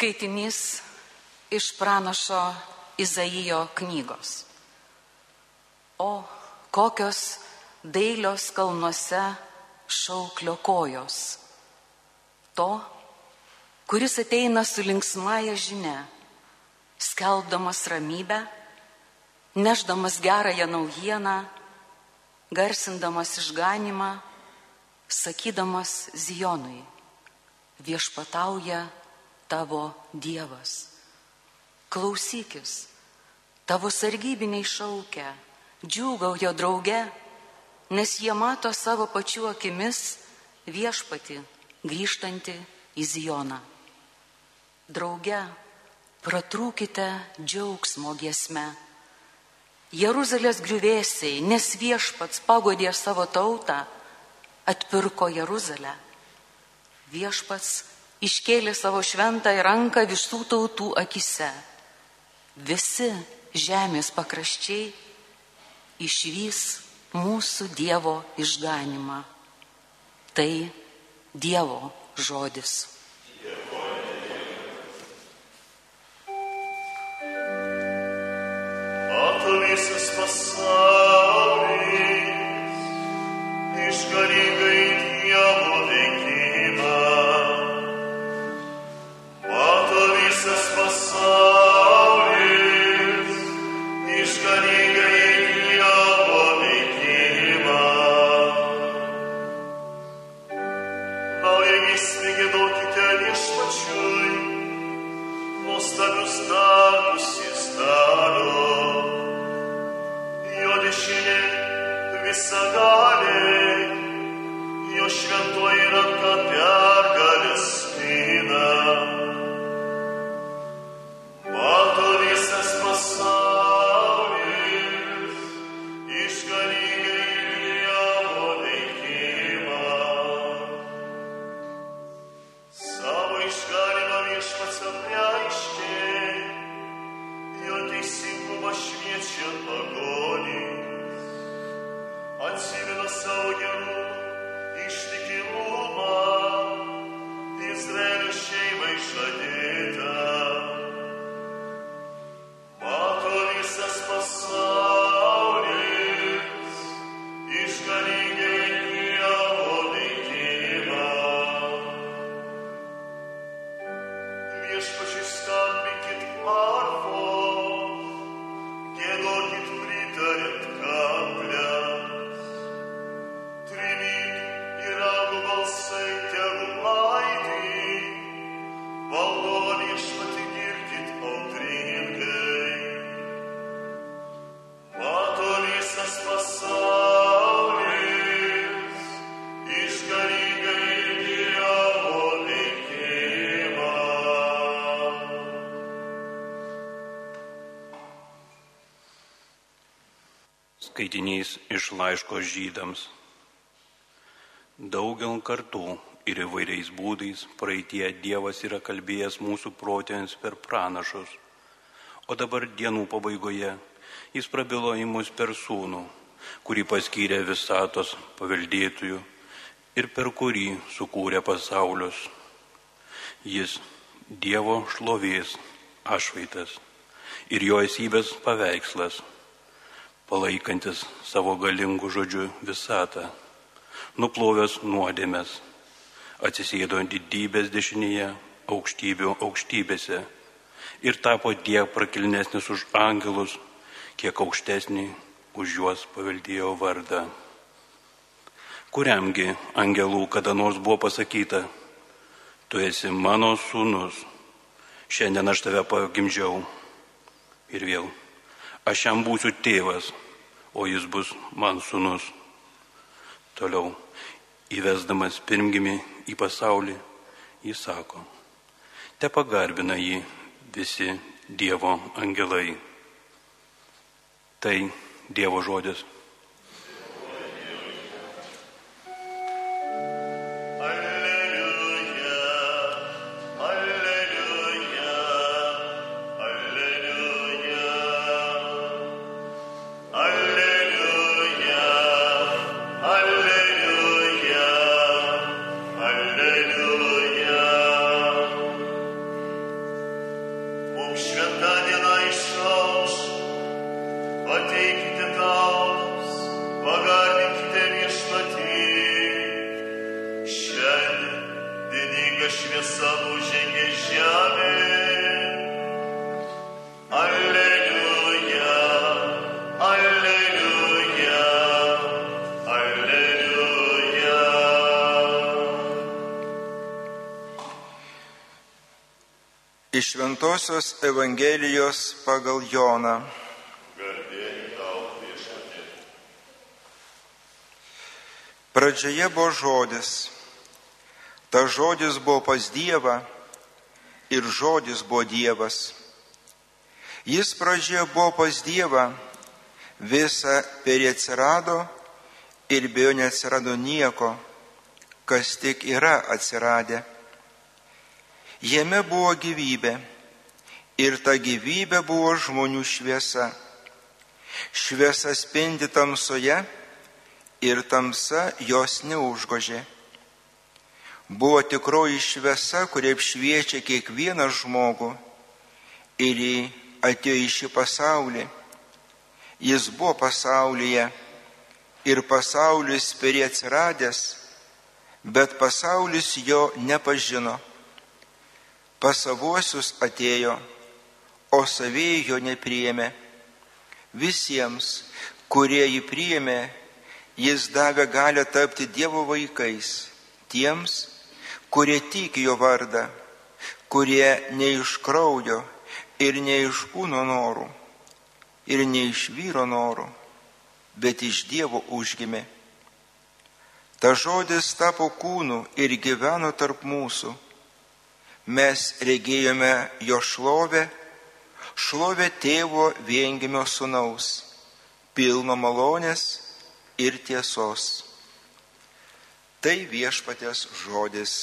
Skaitinys iš pranašo Izaijo knygos. O kokios dailios kalnuose šauklio kojos, to, kuris ateina su linksmąja žinia, skelbdamas ramybę, nešdamas gerąją naujieną, garsindamas išganymą, sakydamas Zijonui: viešpatauja tavo Dievas. Klausykis, tavo sargybiniai šaukia, džiūgauja drauge, nes jie mato savo pačių akimis viešpatį grįžtantį į Zijoną. Drauge pratrūkite džiaugsmo giesme. Jeruzalės griuvėsiai, nes viešpats pagodė savo tautą, atpirko Jeruzalę. Viešpats iškėlė savo šventąją ranką visų tautų akise. Visi žemės pakraščiai išvys mūsų Dievo išganymą. Tai Dievo žodis. Mato visas pasaulis, išganingai Dievo veikimą. Mato visas pasaulis, išganingai Dievo veikimą. Naują giesmę giedokite Viešpačiui, nuostabius darbus jis daro. Jo dešinė visagalė, jo šventoji ranka pergalės spina. Mato visas pasaulis, išganingai Dievo veikimą. Savo išganymą Viešpats apreiškė, jo teisingumą šviečia pagonys. Atsimena savo gerų ištikimumą, Izraelio šeimai žadėtą. Mato visas pasaulis, išganingai Dievo veikimą. Viešpačiui skambinkit arfos, giedokit pritariant kapliams. Trimit ir ragų balsai tegul aidi, valdovą Viešpatį girdit audringai. Mato visas pasaulis, išganingai Dievo veikimą. Skaitinys iš laiško Žydams. Daugel kartų ir įvairiais būdais praeitie Dievas yra kalbėjęs mūsų protėviams per pranašus, o dabar dienų pabaigoje jis prabilo į mus per Sūnų, kurį paskyrė visatos paveldėtojų ir per kurį sukūrė pasaulius. Jis Dievo šlovės atšvaitas ir jo esybės paveikslas, palaikantis savo galingų žodžių visatą, nuplovęs nuodėmes, atsisėdo didybės dešinėje, aukštybių aukštybėse ir tapo tiek prakilnesnis už angelus, kiek aukštesnį už juos paveldėjo vardą. Kuriamgi angelų kada nors buvo pasakyta: tu esi mano sūnus, šiandien aš tave pagimdžiau. Ir vėl: aš jam būsiu tėvas, o jis bus man sūnus. Toliau, įvesdamas pirmgimį į pasaulį, jis sako: te pagarbina jį visi Dievo angelai. Tai Dievo žodis. Iš Šventosios Evangelijos pagal Joną. Pradžioje buvo žodis. Ta žodis buvo pas Dievą ir žodis buvo Dievas. Jis pradžioje buvo pas Dievą, visa per jį atsirado ir be jo neatsirado nieko, kas tik yra atsiradę. Jame buvo gyvybė ir ta gyvybė buvo žmonių šviesa. Šviesa spindi tamsoje ir tamsa jos neužgožė. Buvo tikroji šviesa, kuri apšviečia kiekvieną žmogų ir jį atėjo į šį pasaulį. Jis buvo pasaulyje ir pasaulis per jį atsiradęs, bet pasaulis jo nepažino. Pas savuosius atėjo, o savieji jo nepriėmė. Visiems, kurie jį priėmė, jis davė galią tapti Dievo vaikais, tiems, kurie tiki jo vardą, kurie ne iš kraujo ir ne iš kūno norų, ir ne iš vyro norų, bet iš Dievo užgimė. Ta žodis tapo kūnu ir gyveno tarp mūsų. Mes regėjome jo šlovę, šlovę tėvo viengimio sūnaus, pilno malonės ir tiesos. Tai viešpaties žodis.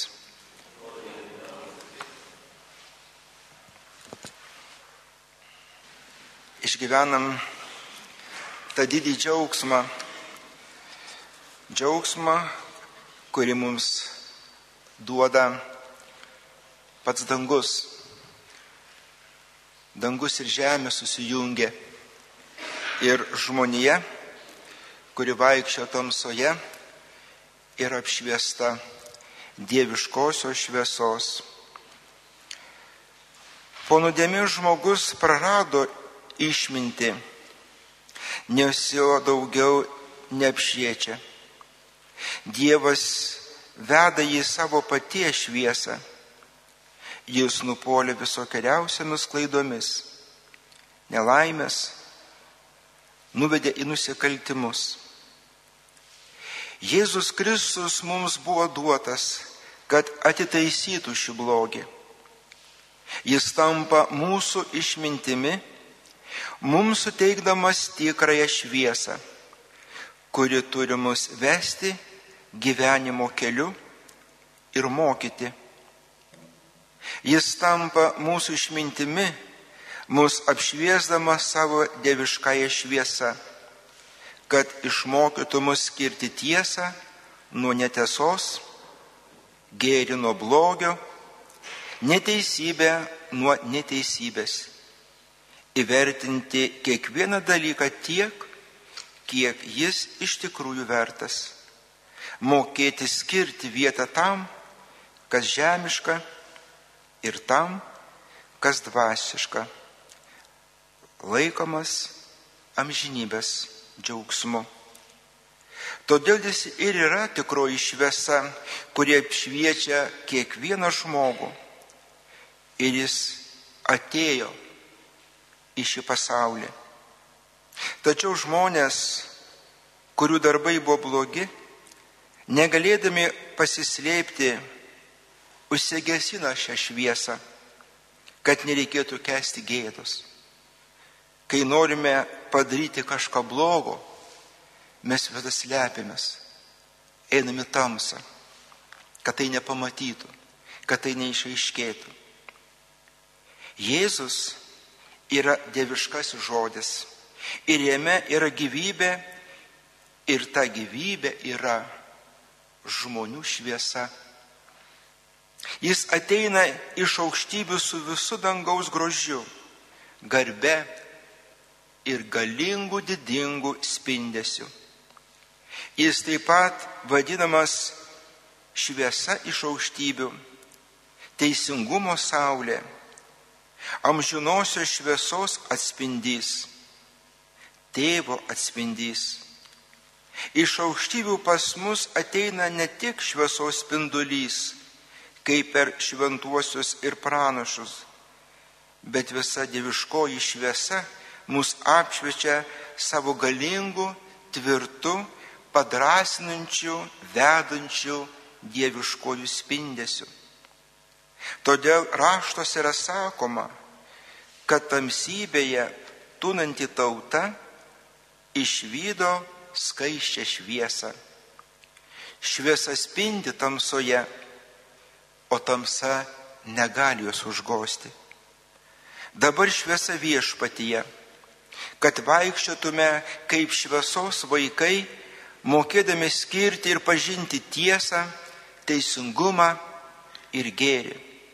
Išgyvenam tą didį džiaugsmą, kurį mums duoda pats dangus. Dangus ir žemė susijungia ir žmonija, kuri vaikščio tamsoje, yra apšviesta dieviškosios šviesos. Po nuodėmės žmogus prarado išmintį, nes jo daugiau neapšviečia. Dievas veda jį savo paties šviesą. Jis nupuolė visokeriausiamis klaidomis, nelaimės, nuvedė į nusikaltimus. Jėzus Kristus mums buvo duotas, kad atitaisytų šį blogį. Jis tampa mūsų išmintimi, mums suteikdamas tikrąją šviesą, kuri turi mus vesti gyvenimo keliu ir mokyti. Jis tampa mūsų išmintimi, mus apšviesdamas savo dieviškąją šviesą, kad išmokytų mus skirti tiesą nuo netiesos, gėrį nuo blogio, neteisybę nuo neteisybės, įvertinti kiekvieną dalyką tiek, kiek jis iš tikrųjų vertas, mokėti skirti vietą tam, kas žemiška, ir tam, kas dvasiška, laikomas amžinybės džiaugsmu. Todėl jis ir yra tikroji šviesa, kurie apšviečia kiekvieną žmogų. Ir jis atėjo į šį pasaulį. Tačiau žmonės, kurių darbai buvo blogi, negalėdami pasislėpti, užsigesina šią šviesą, kad nereikėtų kęsti gėdos. Kai norime padaryti kažką blogo, mes visada slepiamės, einame į tamsą, kad tai nepamatytų, kad tai neišaiškėtų. Jėzus yra dieviškasis žodis ir jame yra gyvybė ir ta gyvybė yra žmonių šviesa. Jis ateina iš aukštybių su visu dangaus grožiu, garbe ir galingu didingu spindesiu. Jis taip pat vadinamas šviesa iš aukštybių, teisingumo saulė, amžinosios šviesos atspindys, tėvo atspindys. Iš aukštybių pas mus ateina ne tik šviesos spindulys, kaip per šventuosius ir pranašus, bet visa dieviškoji šviesa mus apšviečia savo galingu, tvirtu, padrasinančiu, vedančiu dieviškojų spindesiu. Todėl raštuose yra sakoma, kad tamsybėje tūnanti tauta išvydo skaisčią šviesą. Šviesa spindi tamsoje, o tamsa negali jos užgosti. Dabar šviesa viešpatyje, kad vaikščiotume kaip šviesos vaikai, mokėdami skirti ir pažinti tiesą, teisingumą ir gėrį.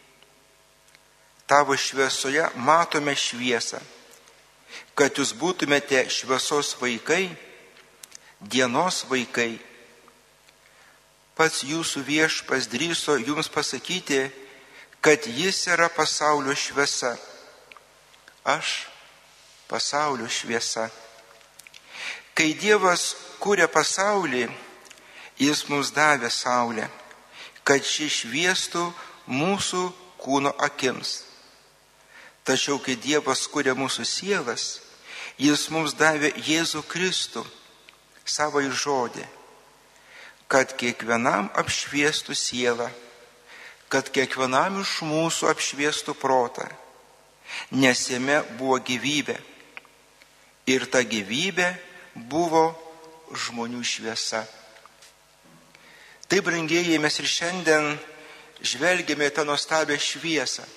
Tavo šviesoje matome šviesą, kad jūs būtumėte šviesos vaikai, dienos vaikai. Pats jūsų viešpas drįso jums pasakyti, kad jis yra pasaulio šviesa. Aš pasaulio šviesa. Kai Dievas kūrė pasaulį, jis mums davė saulę, kad ši šviestų mūsų kūno akims. Tačiau, kai Dievas kūrė mūsų sielas, jis mums davė Jėzų Kristų, savąjį žodį, kad kiekvienam apšviestų sielą, kad kiekvienam iš mūsų apšviestų protą, nes jame buvo gyvybė ir ta gyvybė buvo žmonių šviesa. Taip, brangieji, mes ir šiandien žvelgiame tą nuostabią šviesą.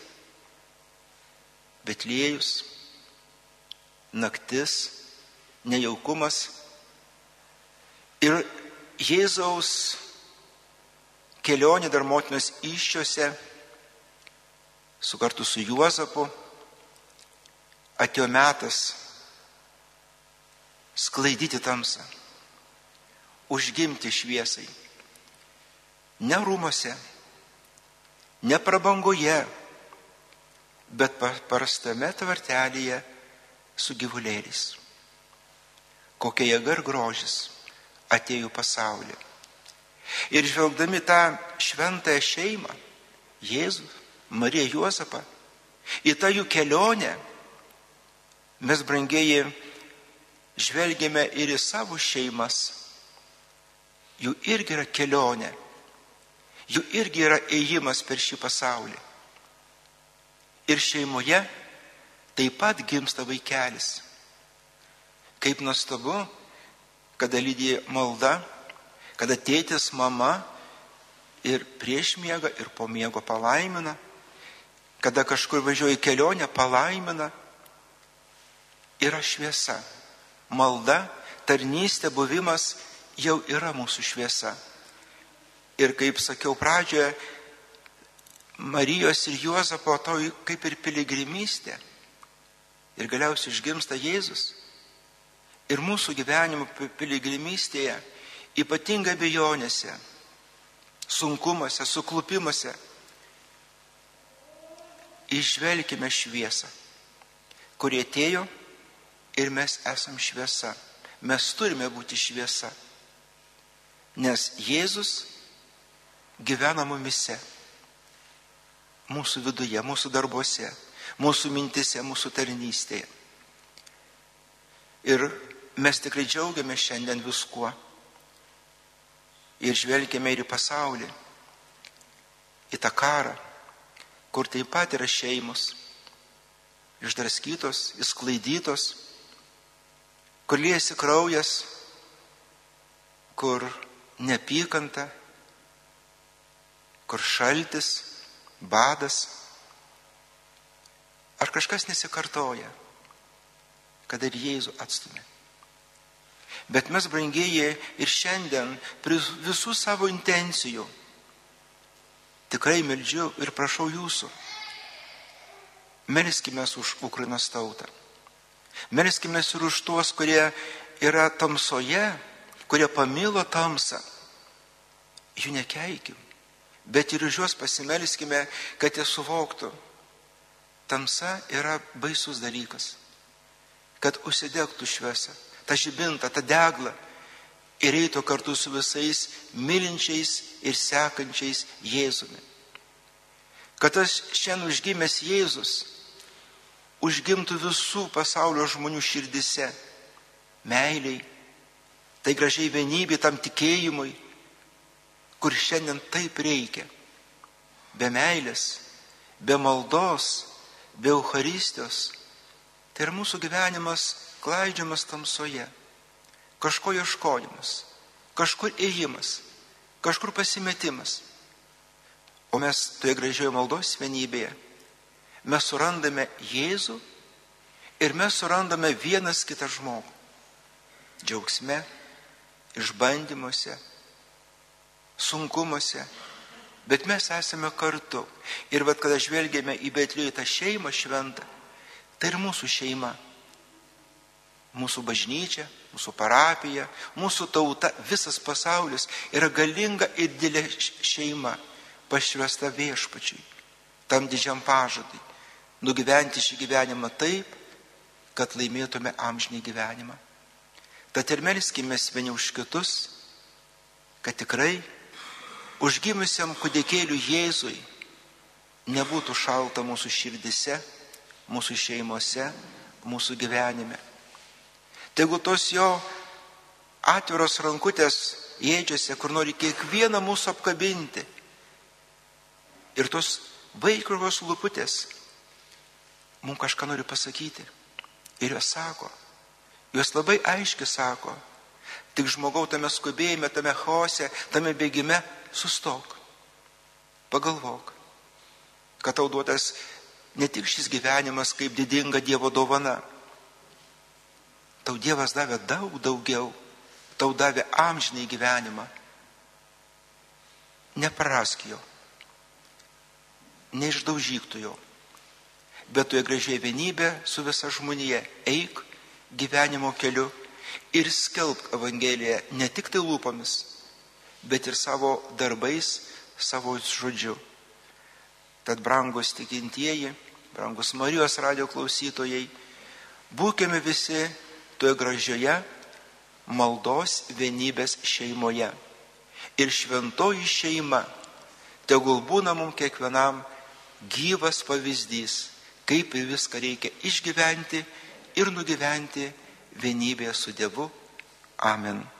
Betliejus, naktis, nejaukumas ir Jėzaus kelionė dar motinos įsčiose su kartu su Juozapu atėjo metas sklaidyti tamsą, užgimti šviesai. Ne rūmose, ne prabangoje, bet paprastame tvartelėje su gyvulėliais. Kokia jėga ir grožis atėjo pasaulį. Ir žvelgdami tą šventąją šeimą, Jėzų, Mariją, Juozapą, į tą jų kelionę, mes, brangieji, žvelgiame ir į savo šeimas. Jų irgi yra kelionė, jų irgi yra ėjimas per šį pasaulį. Ir šeimoje taip pat gimsta vaikelis. Kaip nuostabu, kada lydi malda, kada tėtis, mama ir prieš miegą, ir po miego palaimina, kada kažkur važiuoja į kelionę, palaimina. Yra šviesa. Malda, tarnystė, buvimas jau yra mūsų šviesa. Ir kaip sakiau pradžioje, Marijos ir Juozapo to kaip ir piligrimystė. Ir galiausiai išgimsta Jėzus. Ir mūsų gyvenimo piligrimystėje, ypatingai abejonėse, sunkumuose, suklupimuose, išvelkime šviesą, kurie atėjo ir mes esam šviesa. Mes turime būti šviesa, nes Jėzus gyvena mumise, mūsų viduje, mūsų darbuose, mūsų mintise, mūsų tarnystėje. Ir mes tikrai džiaugiamės šiandien viskuo. Ir žvelgiame ir į pasaulį, į tą karą, kur taip pat yra šeimos, išdraskytos, išsklaidytos, kur liejasi kraujas, kur neapykanta, kur šaltis, badas. Ar kažkas nesikartoja, kad ir Jėzų atstumė. Bet mes, brangieji, ir šiandien prie visų savo intencijų tikrai meldžiu ir prašau jūsų. Melskime už Ukrainos tautą. Melskime ir už tuos, kurie yra tamsoje, kurie pamilo tamsą. Jų nekeikim, bet ir už juos pasimelskime, kad jie suvoktų. Tamsa yra baisus dalykas. Kad užsidegtų šviesa, tą žibintą, tą deglą ir eitų kartu su visais mylinčiais ir sekančiais Jėzumi. Kad tas šiandien užgimęs Jėzus užgimtų visų pasaulio žmonių širdise, meiliai, tai gražiai vienybė, tam tikėjimui, kur šiandien taip reikia. Be meilės, be maldos, be Eucharistijos, tai ir mūsų gyvenimas klaidžiamas tamsoje, kažko ieškojimas, kažkur ėjimas, kažkur pasimetimas. O mes toje gražioje maldos vienybėje, mes surandame Jėzų ir mes surandame vienas kitą žmogų. Džiaugsme, išbandymuose, sunkumuose, bet mes esame kartu. Ir vat, kada žvelgėme į Betliejų tą šeimą šventą, tai ir mūsų šeima, mūsų bažnyčia, mūsų parapija, mūsų tauta, visas pasaulis yra galinga ir didelė šeima, pašvęsta Viešpačiui, tam didžiam pažadui, nugyventi šį gyvenimą taip, kad laimėtume amžinį gyvenimą. Tad ir melskimės vieni už kitus, kad tikrai užgimusiam kūdikėliui Jėzui nebūtų šalta mūsų širdise, mūsų šeimose, mūsų gyvenime. Tegu tos jo atviros rankutės ėdžiose, kur nori kiekvieną mūsų apkabinti, ir tos vaikiškos lūputės mums kažką nori pasakyti. Ir jos sako, jos labai aiškiai sako, tik žmogau tame skubėjime, tame chaose, tame bėgime, sustok, pagalvok, kad tau duotas ne tik šis gyvenimas kaip didinga Dievo dovana. Tau Dievas davė daug daugiau, tau davė amžinį gyvenimą. Neprarask jo, neišdaužyk tu jo, bet tu gražiai vienybė su visa žmonija, eik gyvenimo keliu ir skelbk Evangeliją ne tik tai lūpomis, bet ir savo darbais, savo žodžiu. Tad brangus tikintieji, brangus Marijos radijo klausytojai, būkime visi toje gražioje maldos vienybės šeimoje. Ir šventoji šeima tegul būna mums kiekvienam gyvas pavyzdys, kaip viską reikia išgyventi ir nugyventi vienybėje su Dievu. Amen.